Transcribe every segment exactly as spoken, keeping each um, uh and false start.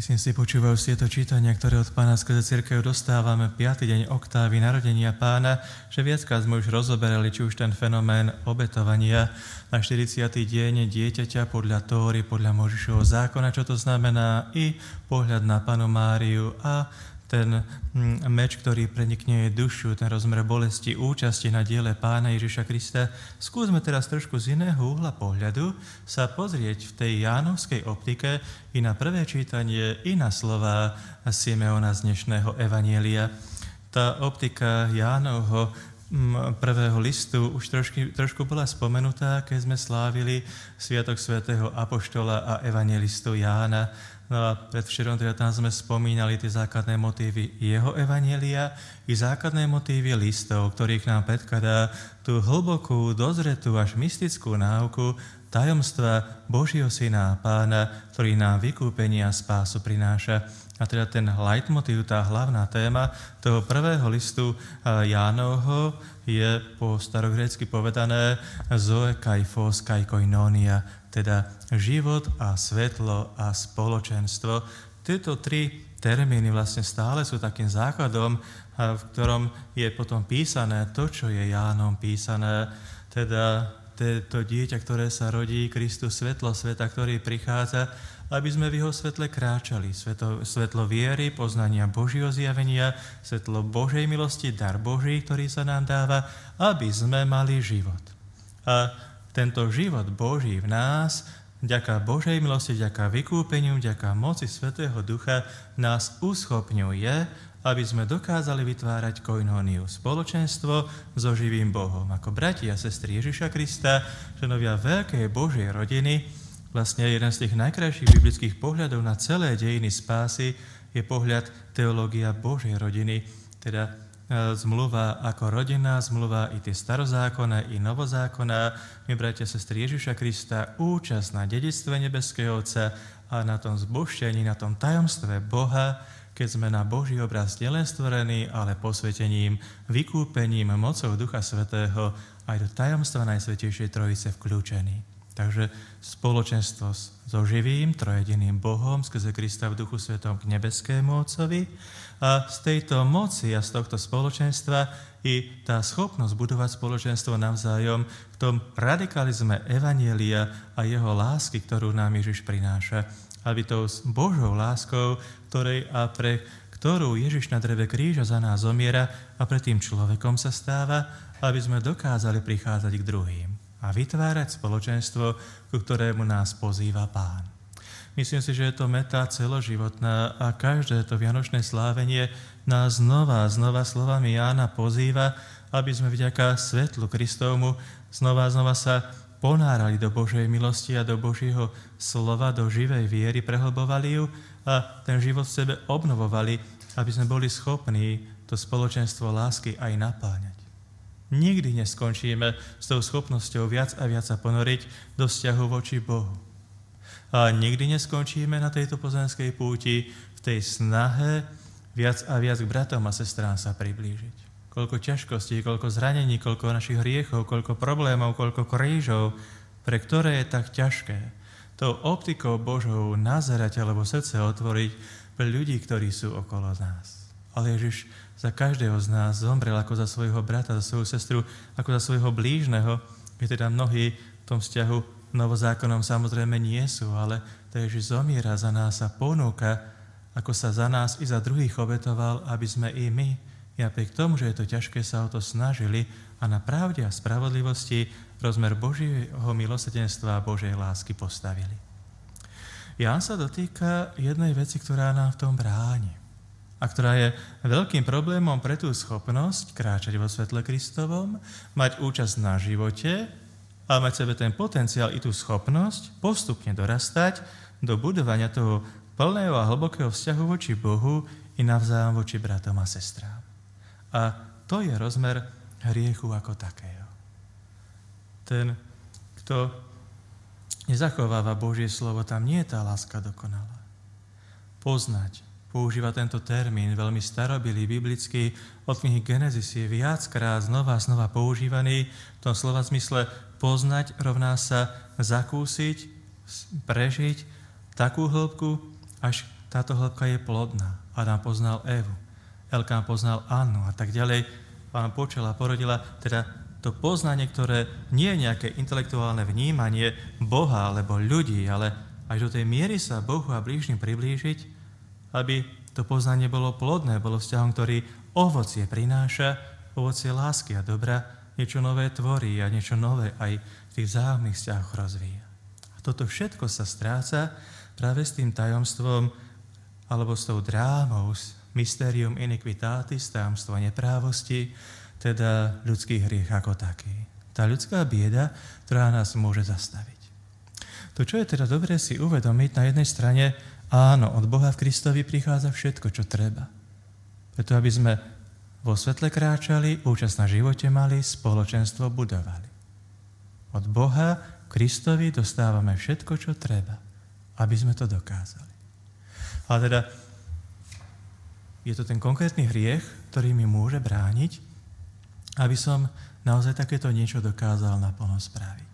Myslím si, počúvajú si to čítania, ktoré od Pána skrze cirkev dostávame piaty deň oktávy narodenia Pána, že viackrát sme už rozoberali, či už ten fenomén obetovania na štyridsiaty deň dieťaťa podľa Tóry, podľa Mojžišovho zákona, čo to znamená, i pohľad na Pannu Máriu a ten meč, ktorý prenikne jej dušu, ten rozmer bolesti, účasti na diele Pána Ježiša Krista. Skúsme teraz trošku z iného uhla pohľadu sa pozrieť v tej jánovskej optike i na prvé čítanie, i na slová Simeona z dnešného evanjelia. Tá optika Jánovho prvého listu už trošku, trošku bola spomenutá, keď sme slávili Sviatok svätého apoštola a evanjelistu Jána. No a predvčerom teda tam sme spomínali tie základné motívy jeho evanjelia i základné motívy listov, ktorých nám predkladá tú hlbokú, dozretú až mystickú náuku tajomstva Božieho Syna a Pána, ktorý nám vykúpenie a spásu prináša. A teda ten leitmotív, tá hlavná téma toho prvého listu Jánovho je po starogrécky povedané zoe kai phos kai koinonia, teda život a svetlo a spoločenstvo. Tieto tri termíny vlastne stále sú takým základom, v ktorom je potom písané to, čo je Jánom písané, teda to dieťa, ktoré sa rodí, Kristus, svetlo sveta, ktorý prichádza, aby sme v jeho svetle kráčali. Svetlo, svetlo viery, poznania Božieho zjavenia, svetlo Božej milosti, dar Boží, ktorý sa nám dáva, aby sme mali život. A tento život Boží v nás, vďaka Božej milosti, vďaka vykúpeniu, vďaka moci Svätého Ducha, nás uschopňuje, aby sme dokázali vytvárať koinóniu, spoločenstvo so živým Bohom. Ako bratia a sestry Ježiša Krista, členovia veľkej Božej rodiny, vlastne jeden z tých najkrajších biblických pohľadov na celé dejiny spásy je pohľad teológia Božej rodiny, teda zmluva ako rodinná zmluva, i tie starozákonné, i novozákonná. My, bratia a sestry Ježiša Krista, účasť na dedičstve nebeského Otca a na tom zbožšení, na tom tajomstve Boha, keď sme na Boží obraz nielen stvorení, ale posvetením, vykúpením, mocou Ducha Svätého aj do tajomstva Najsvätejšej Trojice vkľúčení. Takže spoločenstvo so živým, trojediným Bohom skrze Krista v Duchu Svetom k nebeskému Otcovi a z tejto moci a z tohto spoločenstva i tá schopnosť budovať spoločenstvo navzájom v tom radikalizme evanjelia a jeho lásky, ktorú nám Ježiš prináša. Aby tou Božou láskou, ktorej a pre ktorú Ježiš na dreve kríža za nás zomiera a pred tým človekom sa stáva, aby sme dokázali prichádzať k druhým a vytvárať spoločenstvo, ku ktorému nás pozýva Pán. Myslím si, že je to meta celoživotná a každé to vianočné slávenie nás znova, znova slovami Jána pozýva, aby sme vďaka svetlu Kristovmu znova, znova sa ponárali do Božej milosti a do Božieho slova, do živej viery, prehlbovali ju a ten život v sebe obnovovali, aby sme boli schopní to spoločenstvo lásky aj napáňať. Nikdy neskončíme s tou schopnosťou viac a viac sa ponoriť do vzťahu voči Bohu. A nikdy neskončíme na tejto pozemskej púti v tej snahe viac a viac k bratom a sestrám sa priblížiť. Koľko ťažkostí, koľko zranení, koľko našich hriechov, koľko problémov, koľko krížov, pre ktoré je tak ťažké tou optikou Božou nazerať alebo srdce otvoriť pre ľudí, ktorí sú okolo nás. Ale Ježiš za každého z nás zomrel ako za svojho brata, za svoju sestru, ako za svojho blížneho, keď teda mnohí v tom vzťahu novozákonom samozrejme nie sú, ale to Ježiš zomiera za nás a ponúka, ako sa za nás i za druhých obetoval, aby sme i my, i napriek tomu, že je to ťažké, sa o to snažili a na pravde a spravodlivosti rozmer Božieho milosrdenstva a Božej lásky postavili. Ján sa dotýka jednej veci, ktorá nám v tom bráni a ktorá je veľkým problémom pre tú schopnosť kráčať vo svetle Kristovom, mať účasť na živote a mať sebe ten potenciál i tú schopnosť postupne dorastať do budovania toho plného a hlbokého vzťahu voči Bohu i navzájom voči bratom a sestrám. A to je rozmer hriechu ako takého. Ten, kto nezachováva Božie slovo, tam nie je tá láska dokonalá. Poznať, používa tento termín, veľmi starobilý, biblický, od knihy Genesis je viackrát znova a znova používaný v tom slova zmysle poznať rovná sa zakúsiť, prežiť takú hĺbku, až táto hĺbka je plodná. Adam poznal Evu, Elkán poznal Annu a tak ďalej. Pán počala, porodila, teda to poznanie, ktoré nie je nejaké intelektuálne vnímanie Boha alebo ľudí, ale až do tej miery sa Bohu a blížnym priblížiť, aby to poznanie bolo plodné, bolo vzťahom, ktorý ovocie prináša, ovocie lásky a dobra, niečo nové tvorí a niečo nové aj v tých vzájomných vzťahoch rozvíja. A toto všetko sa stráca práve s tým tajomstvom alebo s tou drámou, s mysterium iniquitatis, tajomstvo neprávosti, teda ľudský hriech ako taký. Tá ľudská bieda, ktorá nás môže zastaviť. To, čo je teda dobré si uvedomiť, na jednej strane, áno, od Boha v Kristovi prichádza všetko, čo treba. Preto, aby sme vo svetle kráčali, účasť na živote mali, spoločenstvo budovali. Od Boha v Kristovi dostávame všetko, čo treba, aby sme to dokázali. Ale teda je to ten konkrétny hriech, ktorý mi môže brániť, aby som naozaj takéto niečo dokázal naplno spraviť.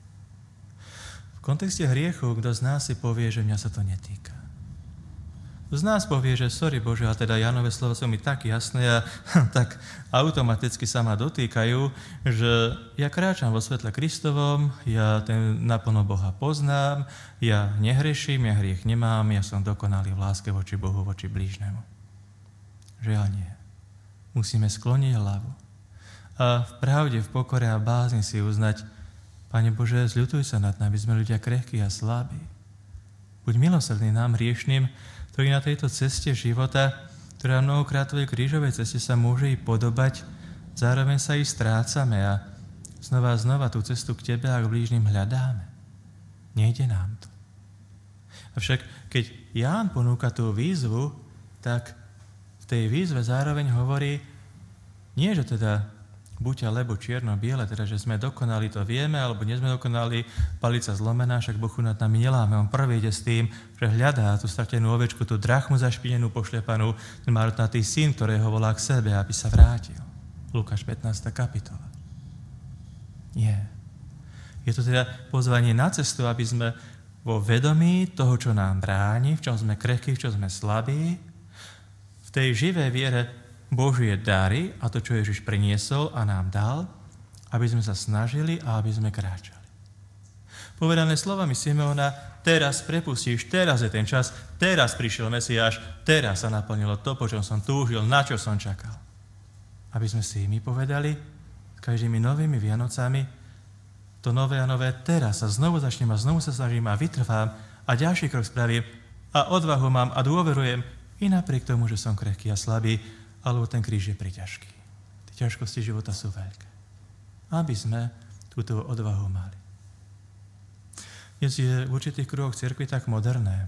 V kontexte hriechu, kto z nás si povie, že mňa sa to netýka. Kto z nás povie, že sorry Bože, a teda Jánove slova sú mi tak jasné a tak automaticky sa ma dotýkajú, že ja kráčam vo svetle Kristovom, ja ten naplno Boha poznám, ja nehreším, ja hriech nemám, ja som dokonalý v láske voči Bohu, voči blížnemu. Žiaľ nie. Musíme skloniť hlavu. A v pravde, v pokore a bázni si uznať, Pane Bože, zľutuj sa nad nami, sme ľudia krehkí a slabí. Buď milosrdný nám hriešným, ktorí na tejto ceste života, ktorá mnohokrát tvojej krížovej ceste sa môže i podobať, zároveň sa i strácame a znova a znova tú cestu k tebe a k blížnym hľadáme. Nejde nám to. Avšak keď Ján ponúka tú výzvu, tak v tej výzve zároveň hovorí, nie že teda buď alebo čierno-biele, teda že sme dokonali, to vieme, alebo nie sme dokonali, palica zlomená, však Boh nad nami neláme. On prvý ide s tým, že hľadá tú stratenú ovečku, tú drachmu zašpinenú, pošľapanú, ten marnotratý syn, ktorého volá k sebe, aby sa vrátil. Lukáš pätnásta kapitola. Nie. Je to teda pozvanie na cestu, aby sme vo vedomí toho, čo nám bráni, v čom sme krehkí, v čom sme slabí, v tej živej viere Božie dary a to, čo Ježiš priniesol a nám dal, aby sme sa snažili a aby sme kráčali. Povedané slovami Simeona, teraz prepustíš, teraz je ten čas, teraz prišiel Mesiáš, teraz sa naplnilo to, po čom som túžil, na čo som čakal. Aby sme si my povedali, s každými novými Vianocami, to nové a nové, teraz sa znovu začnem a znovu sa snažím a vytrvám a ďalší krok spravím a odvahu mám a dôverujem i napriek tomu, že som krehký a slabý, alebo ten kríž je priťažký. Tie ťažkosti života sú veľké. Aby sme túto odvahu mali. Dnes je v určitých kruhoch cirkvi tak moderné,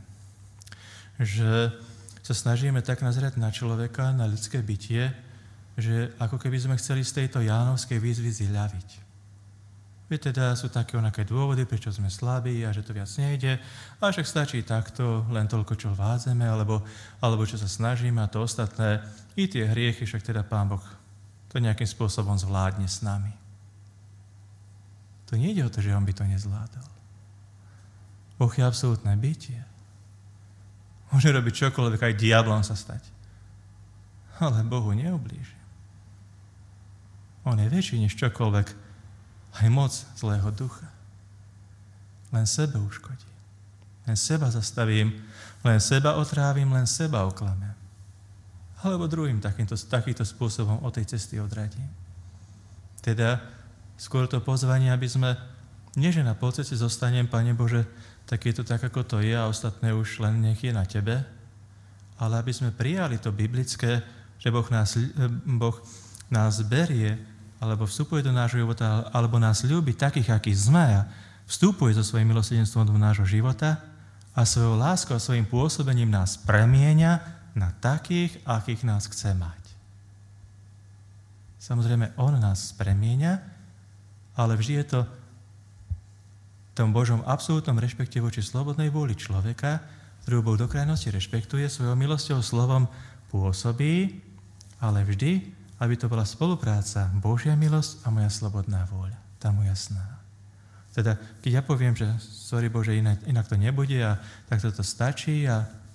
že sa snažíme tak nazerať na človeka, na ľudské bytie, že ako keby sme chceli z tejto jánovskej výzvy zľaviť. Veď teda sú také onaké dôvody, prečo sme slabí a že to viac nejde, a však stačí takto, len toľko, čo vádzeme, alebo, alebo čo sa snažíme a to ostatné, i tie hriechy, však teda Pán Boh to nejakým spôsobom zvládne s nami. To nie ide o to, že on by to nezvládol. Boh je absolútne bytie. Môže robiť čokoľvek, aj diablom sa stať. Ale Bohu neublíži. On je väčší než čokoľvek, aj moc zlého ducha. Len sebe uškodí. Len seba zastavím, len seba otrávim, len seba oklamem. Alebo druhým takýmto, takýmto spôsobom od tej cesty odradím. Teda skôr to pozvanie, aby sme, nie že na polceste zostanem, Pane Bože, tak je to tak, ako to je a ostatné už len nech je na Tebe, ale aby sme prijali to biblické, že Boh nás, boh nás berie, alebo vstupuje do nášho života, alebo nás ľúbi takých, akí sme a vstupuje so svojím milosrdenstvom do nášho života a svojou láskou a svojím pôsobením nás premieňa na takých, akých nás chce mať. Samozrejme, on nás premieňa, ale vždy je to v tom Božom absolútnom rešpekte voči slobodnej vôli človeka, ktorú Boh do krajnosti rešpektuje, svojou milosťou slovom pôsobí, ale vždy aby to bola spolupráca, Božia milosť a moja slobodná vôľa, tá moja snaha. Teda, keď ja poviem, že sorry Bože, inak, inak to nebude a tak toto stačí a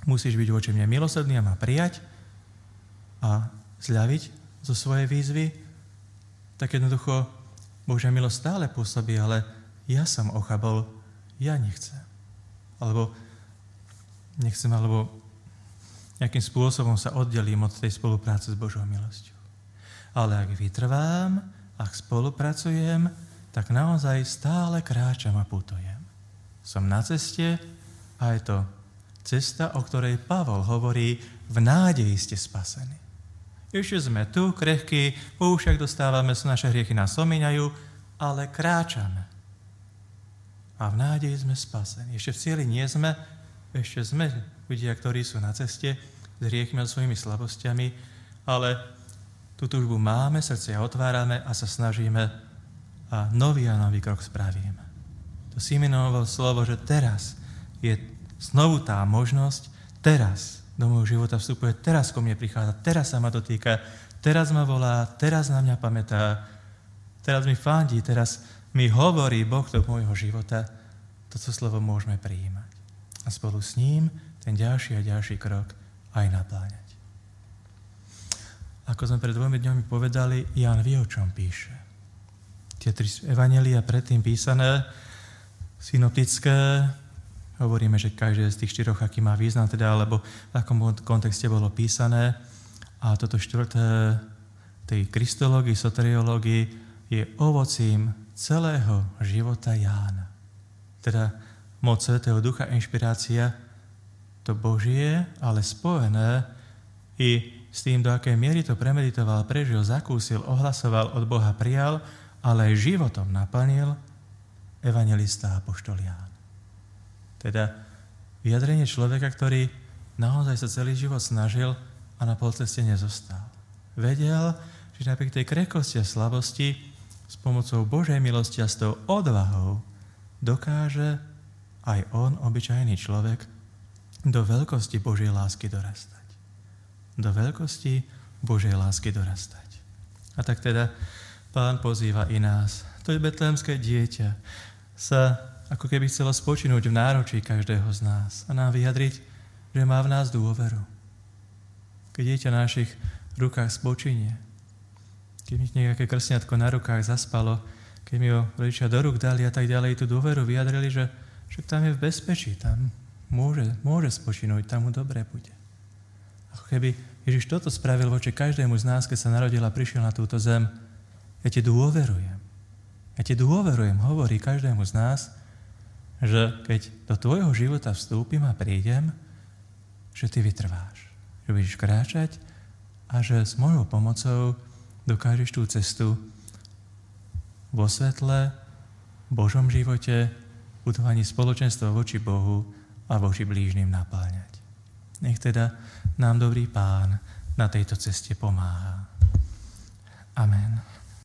musíš byť voči mne milosrdný a ma prijať a zľaviť zo svojej výzvy, tak jednoducho Božia milosť stále pôsobí, ale ja som ochabol, ja nechcem. Alebo nechcem, alebo nejakým spôsobom sa oddelím od tej spolupráce s Božou milosťou. Ale ak vytrvám, ak spolupracujem, tak naozaj stále kráčam a putujem. Som na ceste a je to cesta, o ktorej Pavol hovorí, v nádeji ste spasení. Ešte sme tu, krehkí, poušťak dostávame, naše hriechy nás omíňajú, ale kráčame. A v nádeji sme spasení. Ešte v cieli nie sme, ešte sme ľudia, ktorí sú na ceste s hriechmi a svojimi slabosťami, ale tú túžbu máme, srdcia otvárame a sa snažíme a nový a nový krok spravíme. To Simeonovo slovo, že teraz je znovu tá možnosť, teraz do môjho života vstupuje, teraz ko mne prichádza, teraz sa ma dotýka, teraz ma volá, teraz na mňa pamätá, teraz mi fandí, teraz mi hovorí Boh do môjho života, toto slovo môžeme prijímať. A spolu s ním ten ďalší a ďalší krok aj napláňať. Ako sme pred dvomi dňami povedali, Ján vie, o čom píše. Tie tri evanjelia predtým písané, synoptické, hovoríme, že každé z tých štyroch, aký má význam, teda, alebo v akom kontexte bolo písané. A toto štvrté, tej kristológii, soteriológii, je ovocím celého života Jána. Teda moc Svätého Ducha, inšpirácia, to Božie, ale spojené i s tým, do akej miery to premeditoval, prežil, zakúsil, ohlasoval, od Boha prijal, ale aj životom naplnil evanjelista a apoštol Ján. Teda vyjadrenie človeka, ktorý naozaj sa celý život snažil a na polceste nezostal. Vedel, že napriek tej krehkosti a slabosti s pomocou Božej milosti a s tou odvahou dokáže aj on, obyčajný človek, do veľkosti Božej lásky dorastať. Do veľkosti Božej lásky dorastať. A tak teda Pán pozýva i nás. To je betlémske dieťa sa ako keby chcelo spočinúť v náručí každého z nás a nám vyjadriť, že má v nás dôveru. Keď dieťa v našich rukách spočinie, keď mi nejaké krsňatko na rukách zaspalo, keď mi ho rodičia do rúk dali a tak ďalej, tú dôveru vyjadrili, že, že tam je v bezpečí, tam môže, môže spočinúť, tam mu dobre bude. Ako keby Ježiš toto spravil voči každému z nás, keď sa narodil a prišiel na túto zem. Ja ti dôverujem. Ja ti dôverujem, hovorí každému z nás, že keď do tvojho života vstúpim a prídem, že ty vytrváš, že budeš kráčať a že s mojou pomocou dokážeš tú cestu vo svetle, v Božom živote, budovaní spoločenstva voči Bohu a voči blížnym napáňať. Nech teda nám dobrý Pán na tejto ceste pomáha. Amen.